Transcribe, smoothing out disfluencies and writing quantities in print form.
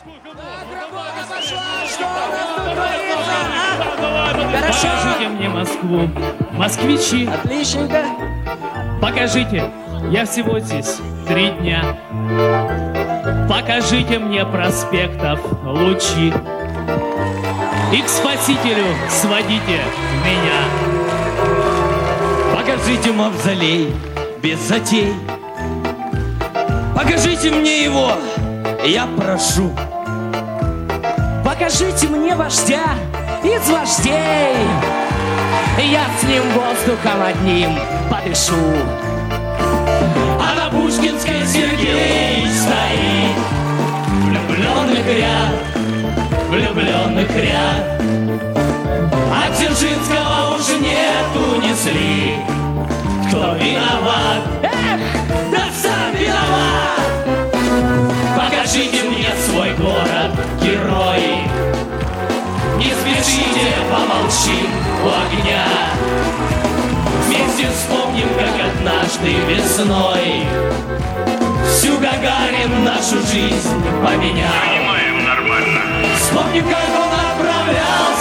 Покажите мне Москву. Москвичи. Отличненько. Покажите. Я всего здесь 3 дня. Покажите мне проспектов лучи. И к спасителю сводите меня. Покажите мавзолей без затей. Покажите мне его, я прошу. Покажите мне вождя из вождей. Я с ним воздухом одним подышу. А на Пушкинской Сергей стоит. Влюбленных ряд. А Дзержинского уже нет, унесли. Кто виноват? Эх, Да сам виноват! Покажите мне свой город, герои. Не спешите, помолчим у огня. Вместе вспомним, как однажды весной всю Гагарин нашу жизнь поменял. Понимаем нормально. Вспомним, как он отправлял